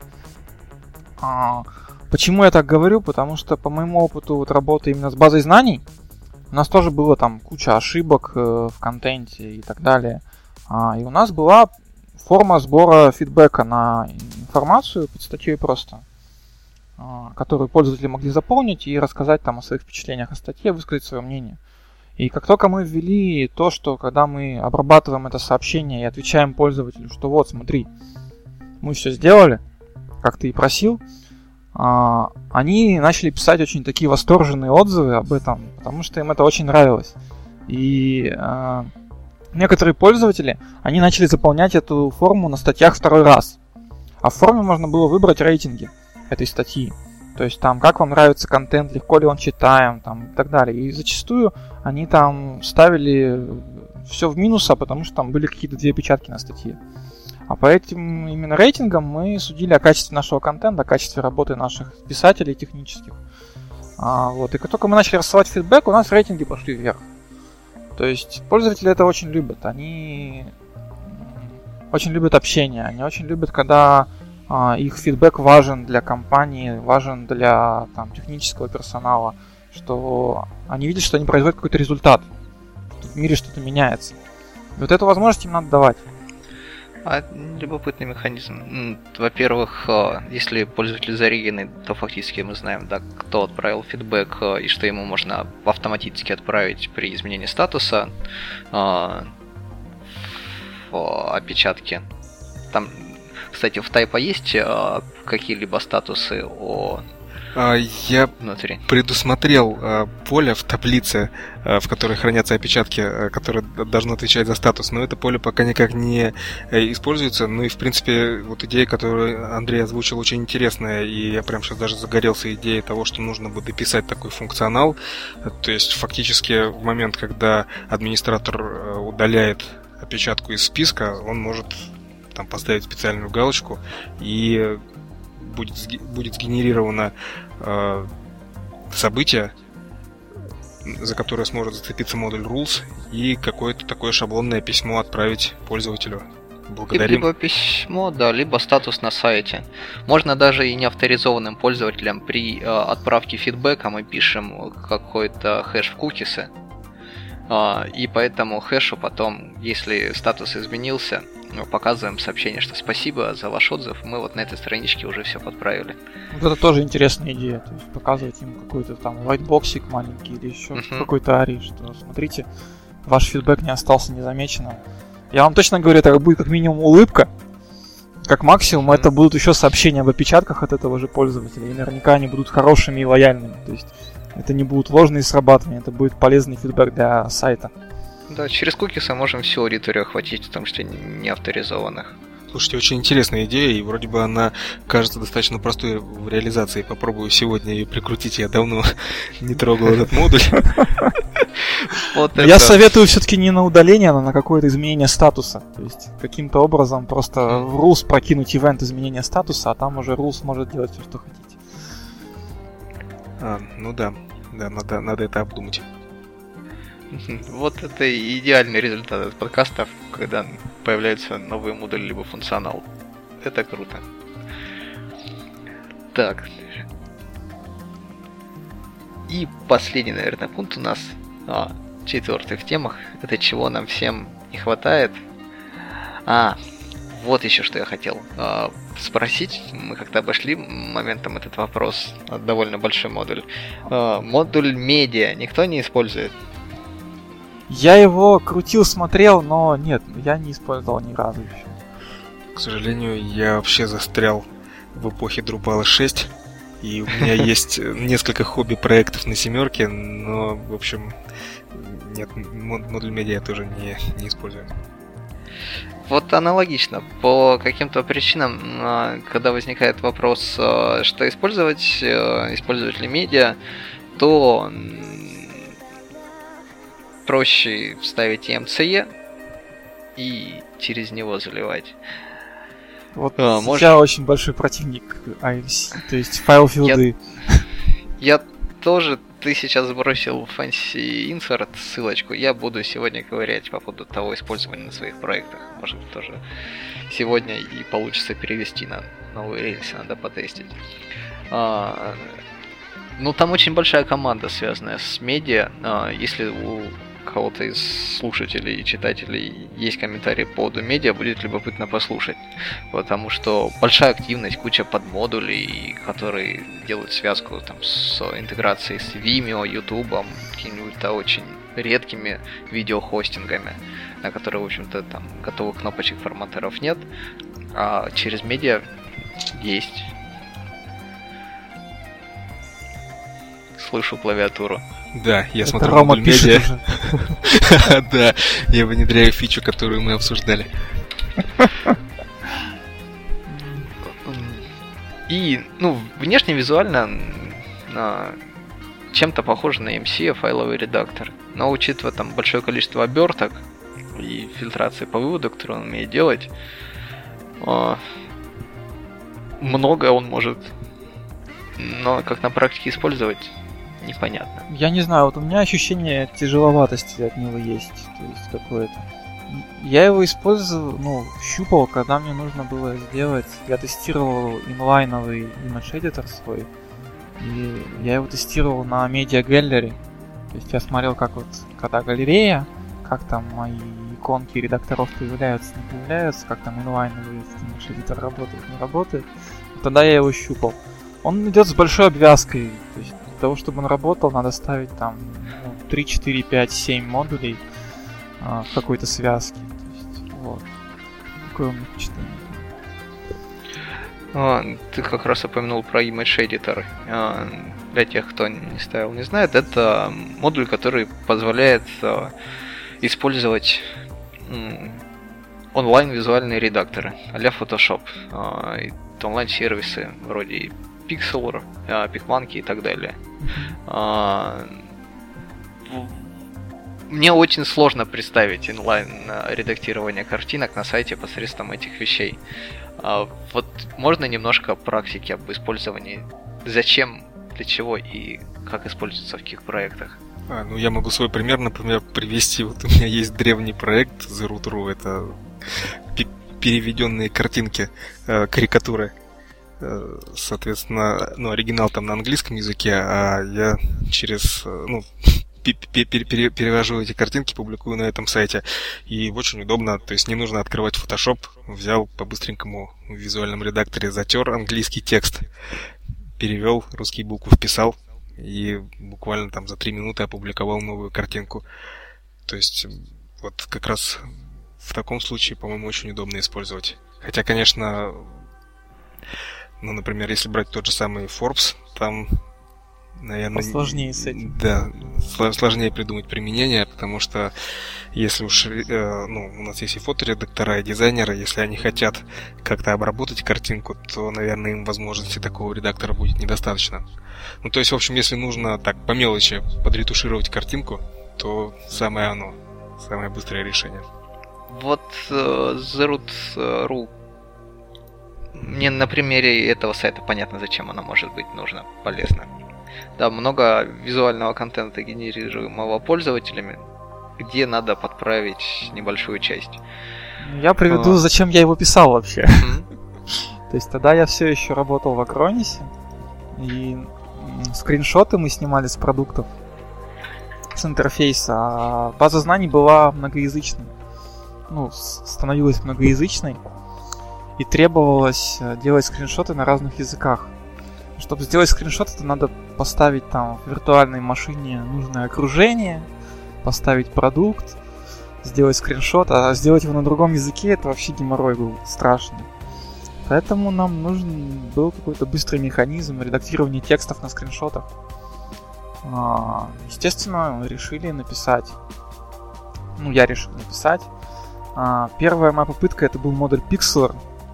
Почему я так говорю? Потому что по моему опыту работы именно с базой знаний, у нас тоже было куча ошибок в контенте и так далее. И у нас была форма сбора фидбэка на информацию под статьей просто, которую пользователи могли заполнить и рассказать о своих впечатлениях о статье, высказать свое мнение. И как только мы ввели то, что когда мы обрабатываем это сообщение и отвечаем пользователю, что вот, смотри, мы все сделали, как ты и просил, они начали писать очень такие восторженные отзывы об этом, потому что им это очень нравилось. И некоторые пользователи, они начали заполнять эту форму на статьях второй раз. А в форме можно было выбрать рейтинги этой статьи. То есть как вам нравится контент, легко ли он читаем, и так далее. И зачастую они ставили все в минус, потому что там были какие-то 2 опечатки на статье. А по этим именно рейтингам мы судили о качестве нашего контента, о качестве работы наших писателей технических. И как только мы начали рассылать фидбэк, у нас рейтинги пошли вверх. То есть пользователи это очень любят. Они очень любят общение. Они очень любят, когда их фидбэк важен для компании, важен для технического персонала. Что они видят, что они производят какой-то результат. Что в мире что-то меняется. И вот эту возможность им надо давать.
Любопытный механизм. Во-первых, если пользователь зарегенный, то фактически мы знаем, кто отправил фидбэк и что ему можно автоматически отправить при изменении статуса в опечатке. Там, кстати, в Typo есть какие-либо статусы
Я
внутри?
предусмотрел поле в таблице, в которой хранятся опечатки, которое должно отвечать за статус, но это поле пока никак не используется. Ну и в принципе вот идея, которую Андрей озвучил, очень интересная, и я прям сейчас даже загорелся идеей того, что нужно бы дописать такой функционал. То есть фактически в момент, когда администратор удаляет опечатку из списка, он может поставить специальную галочку и будет сгенерировано событие, за которое сможет зацепиться модуль rules, и какое-то такое шаблонное письмо отправить пользователю. Благодарим.
Либо письмо, да, либо статус на сайте. Можно даже и неавторизованным пользователям при отправке фидбэка мы пишем какой-то хэш в кукисы. И по этому хэшу потом, если статус изменился, показываем сообщение, что спасибо за ваш отзыв, мы вот на этой страничке уже все подправили.
Вот это тоже интересная идея, то есть показывать им какой-то там whiteboxик маленький или еще какой-то ARI, что смотрите, ваш фидбэк не остался незамеченным. Я вам точно говорю, это будет как минимум улыбка, как максимум это будут еще сообщения об опечатках от этого же пользователя, и наверняка они будут хорошими и лояльными, то есть это не будут ложные срабатывания, это будет полезный фидбэк для сайта.
Да, через кукисы можем всю аудиторию охватить, в том числе не авторизованных.
Слушайте, очень интересная идея, и вроде бы она кажется достаточно простой в реализации. Попробую сегодня ее прикрутить, я давно не трогал этот модуль.
Я советую все-таки не на удаление, а на какое-то изменение статуса. То есть каким-то образом просто в rules прокинуть ивент изменения статуса, а там уже rules может делать все, что хотите.
Ну да, надо это обдумать.
Вот это идеальный результат от подкастов, когда появляются новые модули либо функционал. Это круто. Так. И последний, наверное, пункт у нас, четвертый в темах, это чего нам всем не хватает. Вот еще что я хотел спросить. Мы как-то обошли моментом этот вопрос. Довольно большой модуль. Модуль медиа никто не использует?
Я его крутил, смотрел, но нет, я не использовал ни разу еще.
К сожалению, я вообще застрял в эпохе Drupal 6, и у меня есть несколько хобби-проектов на 7, но, в общем, нет, модуль медиа я тоже не использую.
Вот аналогично. По каким-то причинам, когда возникает вопрос, что использовать ли медиа, то проще вставить EMCE и через него заливать.
Вот я очень большой противник IMC, то есть файл-филды.
Я тоже, ты сейчас сбросил Fancy Insert ссылочку, я буду сегодня ковырять по поводу того использования на своих проектах. Может тоже сегодня и получится перевести на новые рельсы, надо потестить. Ну там очень большая команда, связанная с медиа. Если у кого-то из слушателей и читателей есть комментарии по поводу медиа, будет любопытно послушать. Потому что большая активность, куча подмодулей, которые делают связку там, с интеграцией с Vimeo, YouTube, какими-то очень редкими видеохостингами, на которые, в общем-то, там готовых кнопочек форматеров нет, а через медиа есть. Слышу клавиатуру.
Да, я смотрю модуль медиа. Да, я внедряю фичу, которую мы обсуждали.
И, внешне, визуально чем-то похоже на EMCE, файловый редактор. Но учитывая там большое количество оберток и фильтрации по выводу, которую он умеет делать, многое он может, но как на практике использовать, непонятно.
Я не знаю, вот у меня ощущение тяжеловатости от него есть, то есть какое-то. Я его использовал, щупал, когда мне нужно было сделать. Я тестировал инлайновый image editor свой, и я его тестировал на Media Gallery. То есть я смотрел, как вот, когда галерея, как там мои иконки редакторов появляются, не появляются, как там инлайновый image editor работает, не работает. Тогда я его щупал. Он идет с большой обвязкой, то есть для того, чтобы он работал, надо ставить там 3, 4, 5, 7 модулей в какой-то связке. То есть, вот. Такое у меня впечатление.
Ты как раз упомянул про Image Editor. Для тех, кто не ставил, не знает, это модуль, который позволяет использовать онлайн-визуальные редакторы а-ля Photoshop. Онлайн-сервисы вроде Pixlr, PicMonkey и так далее. Мне очень сложно представить инлайн редактирование картинок на сайте посредством этих вещей. Вот можно немножко практики об использовании? Зачем, для чего и как используется в каких проектах?
Ну, я могу свой пример, например, привести. Вот у меня есть древний проект TheRoot.ru, это переведенные картинки, карикатуры. Соответственно, оригинал там на английском языке, а я через, перевожу эти картинки, публикую на этом сайте. И очень удобно, то есть не нужно открывать Photoshop. Взял по-быстренькому в визуальном редакторе, затер английский текст, перевел, русские буквы вписал, и буквально там за 3 минуты опубликовал новую картинку. То есть вот как раз в таком случае, по-моему, очень удобно использовать. Хотя, конечно, например, если брать тот же самый Forbes, там, наверное...
Посложнее с этим.
Да, сложнее придумать применение, потому что если уж у нас есть и фоторедактора, и дизайнеры, если они хотят как-то обработать картинку, то, наверное, им возможности такого редактора будет недостаточно. То есть, в общем, если нужно так по мелочи подретушировать картинку, то самое быстрое решение.
Вот TheRoot.ru, мне на примере этого сайта понятно, зачем оно может быть нужно, полезно. Да, много визуального контента, генерируемого пользователями, где надо подправить небольшую часть.
Я приведу, зачем я его писал вообще. То есть тогда я все еще работал в Acronis, и скриншоты мы снимали с продуктов, с интерфейса, а база знаний была многоязычной. Становилась многоязычной, и требовалось делать скриншоты на разных языках. Чтобы сделать скриншот, это надо поставить там в виртуальной машине нужное окружение, поставить продукт, сделать скриншот, а сделать его на другом языке — это вообще геморрой был страшный. Поэтому нам нужен был какой-то быстрый механизм редактирования текстов на скриншотах. Естественно, мы решили написать. Я решил написать. Первая моя попытка — это был модуль Pixlr.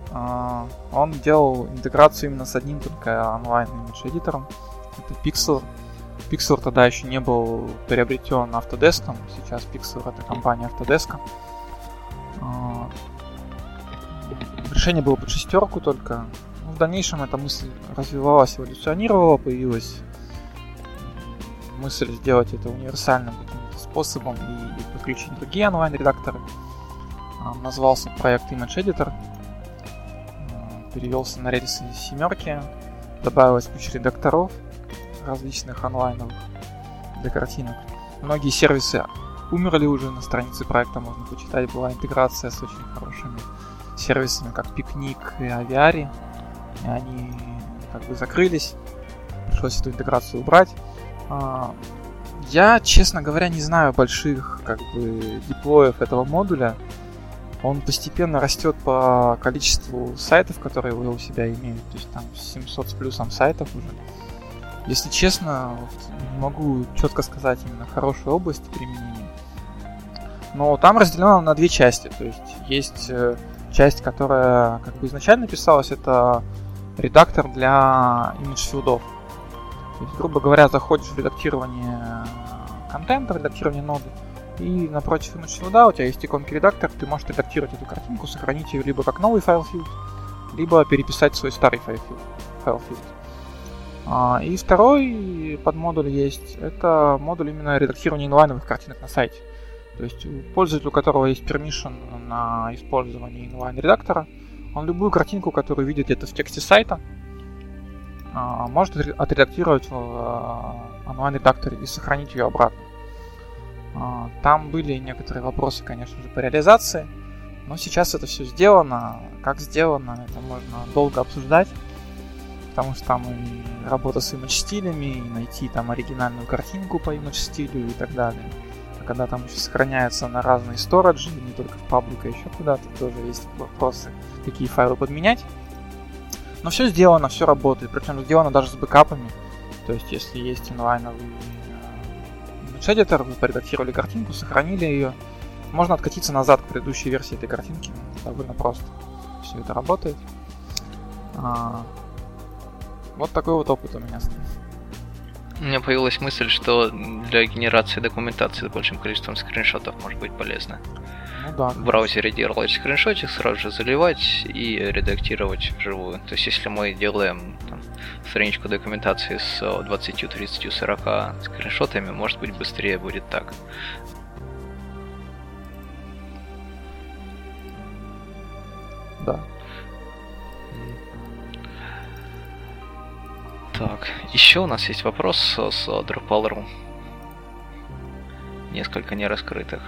Он делал интеграцию именно с одним только онлайн-имидж-эдитором. Это Pixlr. Pixlr тогда еще не был приобретен Autodesk. Сейчас Pixlr — это компания Autodesk. Решение было под 6 только. В дальнейшем эта мысль развивалась, эволюционировала, появилась мысль сделать это универсальным каким-то способом и подключить другие онлайн-редакторы. Назвался проект Image Editor. Перевелся на рельсы 7, добавилась куча редакторов различных онлайновых для картинок. Многие сервисы умерли уже, на странице проекта можно почитать, была интеграция с очень хорошими сервисами, как Picnic и Aviary, и они закрылись, пришлось эту интеграцию убрать. Я, честно говоря, не знаю больших деплоев этого модуля. Он постепенно растет по количеству сайтов, которые вы у себя имеете. То есть там 700 с плюсом сайтов уже. Если честно, не могу четко сказать именно хорошую область применения. Но там разделено на 2 части. То есть часть, которая изначально писалась, это редактор для имидж-филдов. То есть, грубо говоря, заходишь в редактирование контента, редактирование ноды, и напротив имидж-филда у тебя есть иконки редактор, ты можешь редактировать эту картинку, сохранить ее либо как новый файл-филд, либо переписать свой старый файл-филд. И второй подмодуль есть, это модуль именно редактирования инлайновых картинок на сайте. То есть пользователь, у которого есть permission на использование инлайн-редактора, он любую картинку, которую видит где-то в тексте сайта, может отредактировать в онлайн-редакторе и сохранить ее обратно. Там были некоторые вопросы, конечно же, по реализации, но сейчас это все сделано. Как сделано, это можно долго обсуждать, потому что там и работа с имидж-стилями, и найти там оригинальную картинку по имидж-стилю и так далее. А когда там еще сохраняются на разные сториджи, не только в паблик, а еще куда-то, тоже есть вопросы, какие файлы подменять. Но все сделано, все работает, причем сделано даже с бэкапами. То есть, если есть инлайновый имидж-эдитор, вы поредактировали картинку, сохранили ее, можно откатиться назад к предыдущей версии этой картинки. Довольно просто все это работает. Вот такой вот опыт у меня.
У меня появилась мысль, что для генерации документации с большим количеством скриншотов может быть полезно.
Ну да.
В браузере делать скриншотик, сразу же заливать и редактировать вживую. То есть если мы делаем там, страничку документации с 20, 30, 40 скриншотами, может быть быстрее будет так.
Да.
Так, еще у нас есть вопрос с Drupal.ru. Несколько нераскрытых.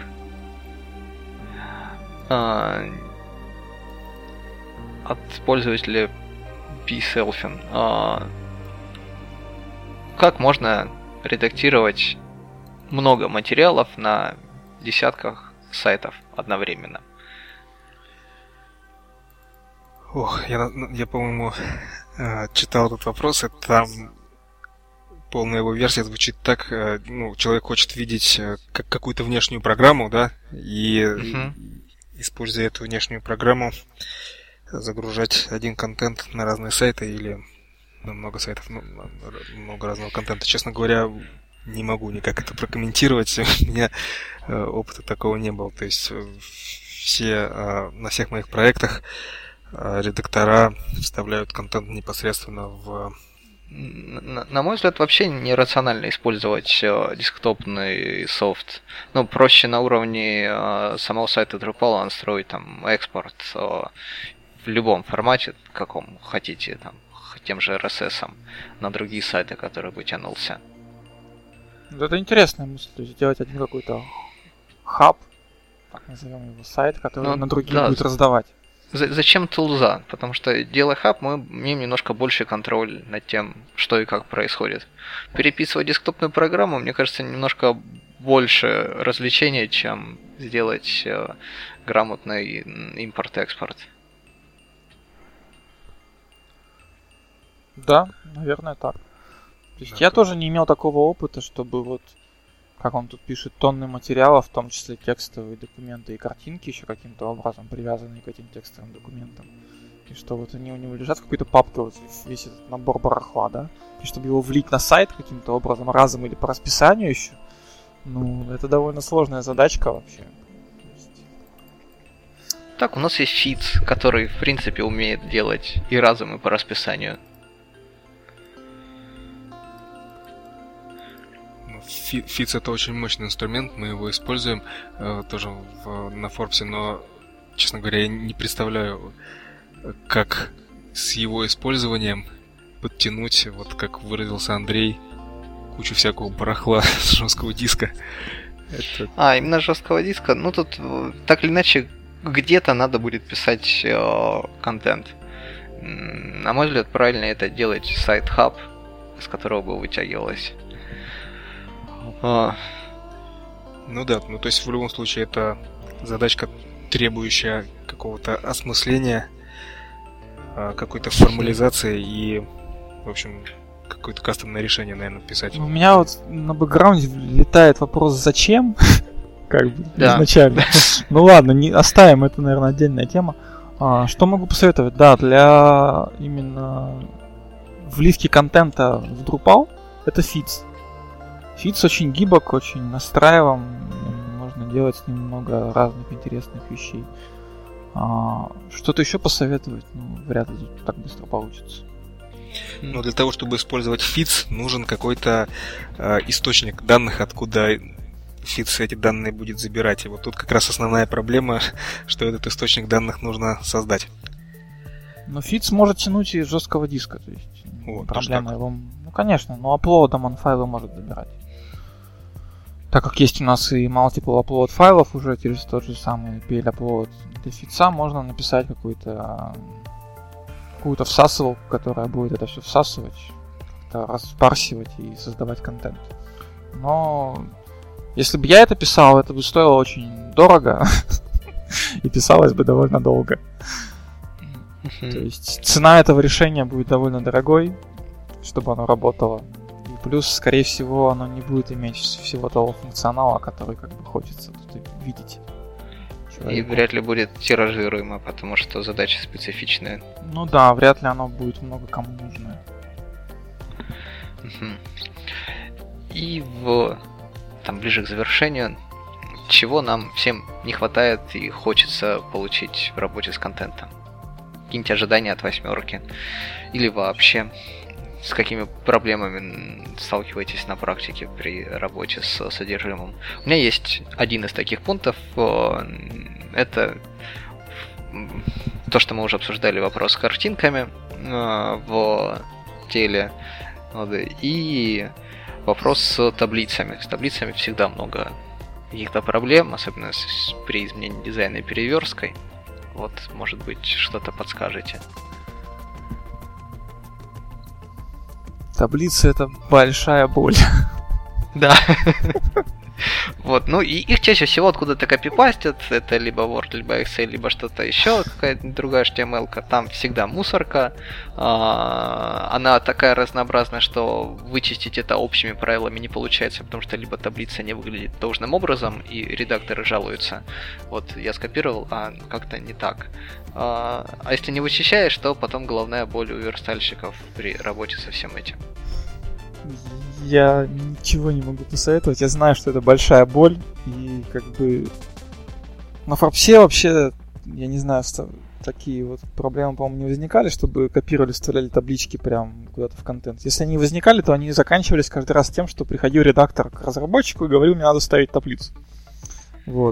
От пользователя pselfin. Как можно редактировать много материалов на десятках сайтов одновременно?
Ох, я по-моему, читал этот вопрос, и там полная его версия звучит так, человек хочет видеть какую-то внешнюю программу, да, и используя эту внешнюю программу, загружать один контент на разные сайты или на много сайтов, много разного контента. Честно говоря, не могу никак это прокомментировать, у меня опыта такого не было, то есть на всех моих проектах редактора вставляют контент непосредственно в...
На мой взгляд, вообще нерационально использовать десктопный софт. Проще на уровне самого сайта Drupal настроить там экспорт в любом формате, каком хотите, там, тем же RSS, на другие сайты, которые бы тянулся.
Это интересная мысль, то есть сделать один какой-то хаб, так назовем его, сайт, который на другие будет раздавать.
Зачем тулза? Потому что, делая хаб, мы имеем немножко больше контроль над тем, что и как происходит. Переписывать десктопную программу, мне кажется, немножко больше развлечения, чем сделать грамотный импорт-экспорт.
Да, наверное, так. То есть я тоже не имел такого опыта, чтобы вот, как он тут пишет, тонны материалов, в том числе текстовые документы и картинки еще каким-то образом привязанные к этим текстовым документам. И что вот они у него лежат в какой-то папке, вот весь этот набор барахла, да? И чтобы его влить на сайт каким-то образом, разом или по расписанию еще, это довольно сложная задачка вообще.
Так, у нас есть Фиц, который, в принципе, умеет делать и разом, и по расписанию.
Фиц — это очень мощный инструмент, мы его используем тоже на Forbes, но, честно говоря, я не представляю, как с его использованием подтянуть, вот как выразился Андрей, кучу всякого барахла с жесткого диска.
Именно жесткого диска? Тут так или иначе где-то надо будет писать контент. На мой взгляд, правильно это делать сайт-хаб, с которого бы вытягивалось.
То есть в любом случае это задачка, требующая какого-то осмысления, какой-то формализации и, в общем, какое-то кастомное решение, наверное, писать.
У меня вот на бэкграунде летает вопрос «зачем?» как бы изначально. Ладно, оставим, это, наверное, отдельная тема. Что могу посоветовать? Да, для именно вливки контента в Drupal это Fits. Fits очень гибок, очень настраиваем, можно делать с ним много разных интересных вещей. Что-то еще посоветовать? Вряд ли тут так быстро получится.
Для того, чтобы использовать Fits, нужен какой-то источник данных, откуда Fits эти данные будет забирать. И вот тут как раз основная проблема, что этот источник данных нужно создать.
Но Fits может тянуть из жесткого диска, то есть проблема его... конечно, но аплодом он файлы может забирать. Так как есть у нас и multiple upload файлов уже через тот же самый PL upload, для фица можно написать какую-то всасывалку, которая будет это все всасывать, как-то распарсивать и создавать контент. Но если бы я это писал, это бы стоило очень дорого и писалось бы довольно долго. То есть цена этого решения будет довольно дорогой, чтобы оно работало. Плюс, скорее всего, оно не будет иметь всего того функционала, который как бы хочется тут видеть человеку.
И вряд ли будет тиражируемо, потому что задача специфичная.
Вряд ли оно будет много кому нужное.
И там ближе к завершению, чего нам всем не хватает и хочется получить в работе с контентом. Какие-нибудь ожидания от 8 или вообще с какими проблемами сталкиваетесь на практике при работе с содержимым. У меня есть один из таких пунктов. Это то, что мы уже обсуждали, вопрос с картинками в теле. И вопрос с таблицами. С таблицами всегда много каких-то проблем, особенно при изменении дизайна и переверсткой. Вот, может быть, что-то подскажете.
Таблицы — это большая боль.
Да. Вот, ну и их чаще всего откуда-то копипастят. Это либо Word, либо Excel, либо что-то еще, какая-то другая HTML-ка. Там всегда мусорка. Она такая разнообразная, что вычистить это общими правилами не получается, потому что либо таблица не выглядит должным образом, и редакторы жалуются. Вот, я скопировал, а как-то не так. А если не вычищаешь, то потом головная боль у верстальщиков при работе со всем этим.
Я ничего не могу посоветовать. Я знаю, что это большая боль. И как бы на форпсе вообще, я не знаю, такие вот проблемы, по-моему, не возникали, чтобы копировали, вставляли таблички прям куда-то в контент. Если они возникали, то они заканчивались каждый раз тем, что приходил редактор к разработчику и говорил, мне надо ставить таблицу. Вот.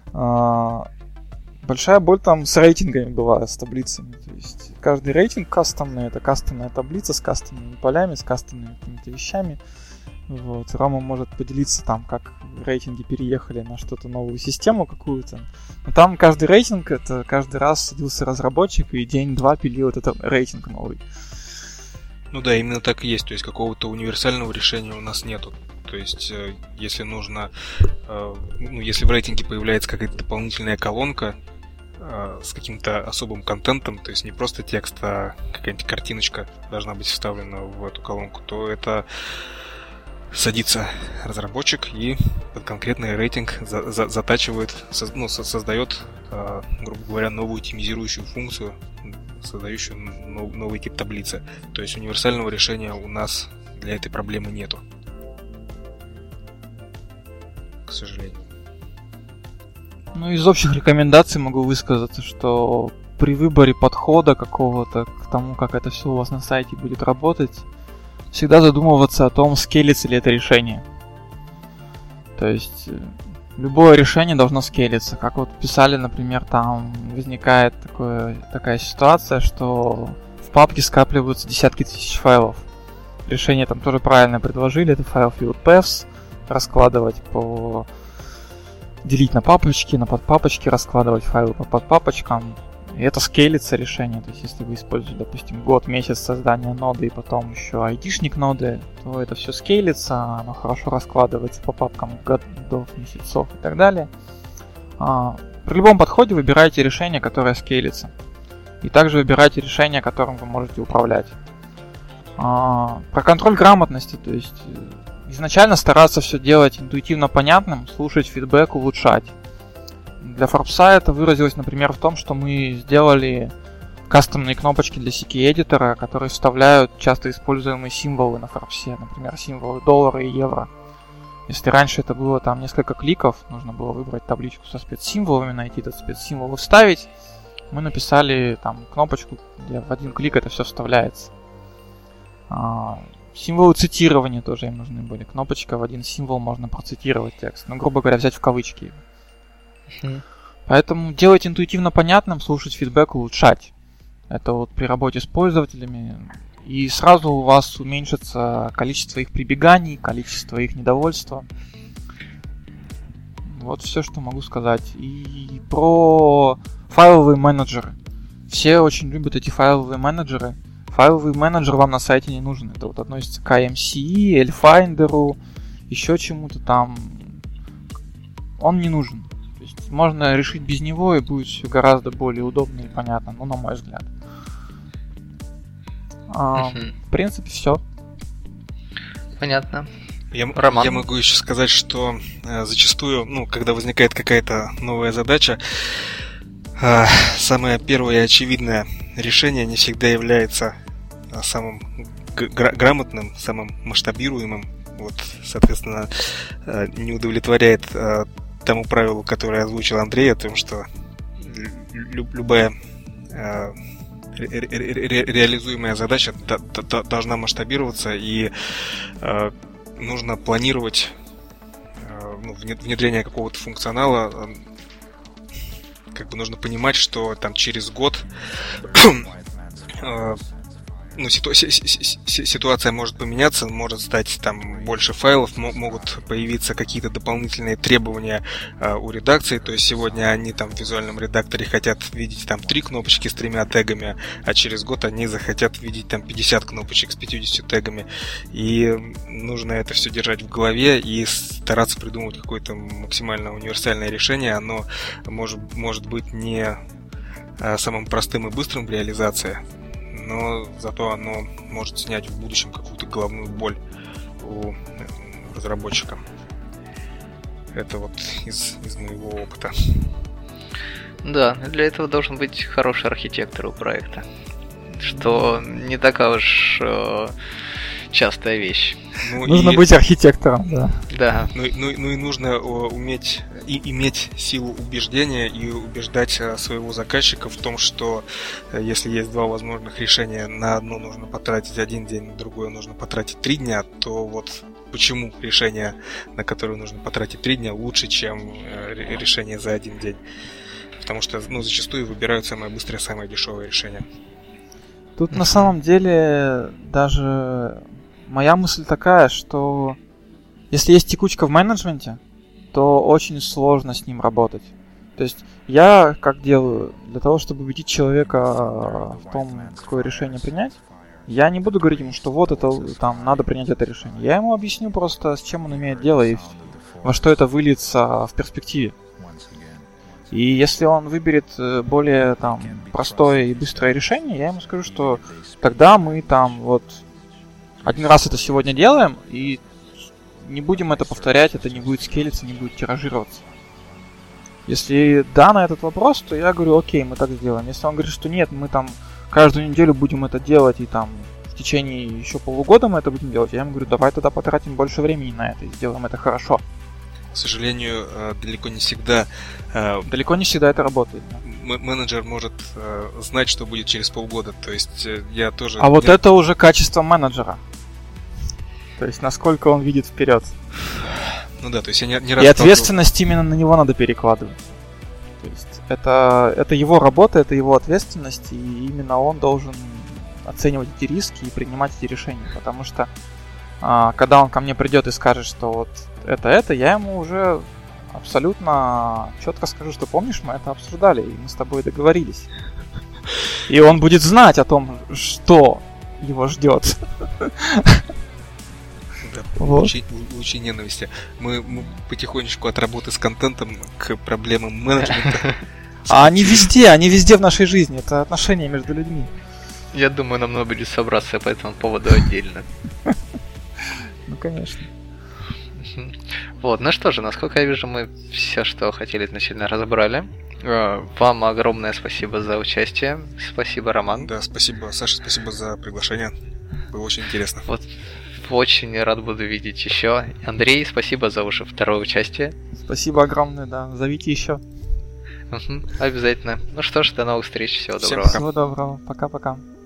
Большая боль там с рейтингами была, с таблицами. То есть каждый рейтинг кастомный, это кастомная таблица с кастомными полями, с кастомными какими-то вещами. Вот. Рома может поделиться там, как рейтинги переехали на что-то новую систему какую-то. Но там каждый рейтинг, это каждый раз садился разработчик и день-два пилил этот рейтинг новый.
Ну да, именно так и есть. То есть какого-то универсального решения у нас нету. То есть, если нужно, если в рейтинге появляется какая-то дополнительная колонка с каким-то особым контентом, то есть не просто текст, а какая-нибудь картиночка должна быть вставлена в эту колонку, то это садится разработчик и под конкретный рейтинг затачивает, создает, грубо говоря, новую оптимизирующую функцию, создающую новый тип таблицы. То есть универсального решения у нас для этой проблемы нету, к сожалению.
Ну, из общих рекомендаций могу высказаться, что при выборе подхода какого-то к тому, как это все у вас на сайте будет работать, всегда задумываться о том, скейлится ли это решение. То есть любое решение должно скейлиться. Как вот писали, например, там возникает такая ситуация, что в папке скапливаются десятки тысяч файлов. Решение там тоже правильно предложили, это файл fieldpaths, раскладывать делить на папочки, на подпапочки, раскладывать файлы по подпапочкам. И это скейлится решение. То есть, если вы используете, допустим, год, месяц создания ноды и потом еще айдишник ноды, то это все скейлится, оно хорошо раскладывается по папкам годов, месяцев и так далее. При любом подходе выбирайте решение, которое скейлится. И также выбирайте решение, которым вы можете управлять. Про контроль грамотности, то есть изначально стараться все делать интуитивно понятным, слушать фидбэк, улучшать. Для форпса это выразилось, например, в том, что мы сделали кастомные кнопочки для CK-эдитора, которые вставляют часто используемые символы на форпсе, например, символы доллара и евро. Если раньше это было там несколько кликов, нужно было выбрать табличку со спецсимволами, найти этот спецсимвол и вставить, мы написали там кнопочку, где в один клик это все вставляется. Символы цитирования тоже им нужны были. Кнопочка в один символ, можно процитировать текст. Ну, грубо говоря, взять в кавычки. Поэтому делать интуитивно понятным, слушать фидбэк, улучшать. Это вот при работе с пользователями. И сразу у вас уменьшится количество их прибеганий, количество их недовольства. Вот все, что могу сказать. И про файловые менеджеры. Все очень любят эти файловые менеджеры. Файловый менеджер вам на сайте не нужен. Это вот относится к IMCE, Lfinder, еще чему-то там. Он не нужен. То есть можно решить без него, и будет все гораздо более удобно и понятно, ну, на мой взгляд. В принципе, все.
Понятно.
Я могу еще сказать, что зачастую, когда возникает какая-то новая задача, самое первое и очевидное решение не всегда является самым грамотным, самым масштабируемым, вот, соответственно, не удовлетворяет тому правилу, которое озвучил Андрей, о том, что любая реализуемая задача должна масштабироваться, и нужно планировать внедрение какого-то функционала. Как бы нужно понимать, что там через год ситуация может поменяться, может стать там больше файлов, могут появиться какие-то дополнительные требования у редакции. То есть сегодня они там в визуальном редакторе хотят видеть там 3 кнопочки с 3 тегами, а через год они захотят видеть там 50 кнопочек с 50 тегами. И нужно это все держать в голове и стараться придумать какое-то максимально универсальное решение. Оно может быть не самым простым и быстрым в реализации, но зато оно может снять в будущем какую-то головную боль у разработчика. Это вот из моего опыта.
Да, для этого должен быть хороший архитектор у проекта, что не такая уж частая вещь.
Нужно быть архитектором, да.
Да.
Ну и нужно уметь и иметь силу убеждения и убеждать своего заказчика в том, что если есть 2 возможных решения, на одно нужно потратить 1 день, на другое нужно потратить 3 дня, то вот почему решение, на которое нужно потратить 3 дня, лучше, чем решение за 1 день. Потому что зачастую выбирают самое быстрое, самое дешевое решение.
Тут на самом деле даже моя мысль такая, что если есть текучка в менеджменте, то очень сложно с ним работать. То есть я как делаю? Для того, чтобы убедить человека в том, какое решение принять, я не буду говорить ему, что вот это там надо принять это решение. Я ему объясню просто, с чем он имеет дело и во что это выльется в перспективе. И если он выберет более там простое и быстрое решение, я ему скажу, что тогда мы там вот 1 раз это сегодня делаем, и не будем это повторять, это не будет скейлиться, не будет тиражироваться. Если да на этот вопрос, то я говорю, окей, мы так сделаем. Если он говорит, что нет, мы там каждую неделю будем это делать, и там в течение еще полугода мы это будем делать, я ему говорю, давай тогда потратим больше времени на это и сделаем это хорошо.
К сожалению, далеко не всегда
это работает. Да.
Менеджер может знать, что будет через полгода. То есть я тоже...
А вот это уже качество менеджера. То есть насколько он видит вперед.
Ну да, то есть я не раз...
И ответственность именно на него надо перекладывать. То есть это его работа, это его ответственность, и именно он должен оценивать эти риски и принимать эти решения. Потому что когда он ко мне придет и скажет, что вот это, я ему уже абсолютно четко скажу, что помнишь, мы это обсуждали, и мы с тобой договорились. И он будет знать о том, что его ждет.
Да, лучи ненависти. Мы потихонечку от работы с контентом к проблемам менеджмента.
А они везде в нашей жизни. Это отношения между людьми.
Я думаю, нам надо будет собраться по этому поводу отдельно.
Ну, конечно.
Вот, ну что же, насколько я вижу, мы все, что хотели, изначально разобрали. Вам огромное спасибо за участие. Спасибо, Роман.
Да, спасибо, Саша, спасибо за приглашение. Было очень интересно.
Вот, очень рад буду видеть еще. Андрей, спасибо за уже 2-е участие.
Спасибо огромное, да. Зовите еще.
Обязательно. Ну что ж, до новых встреч. Всего доброго.
Всего доброго. Пока-пока.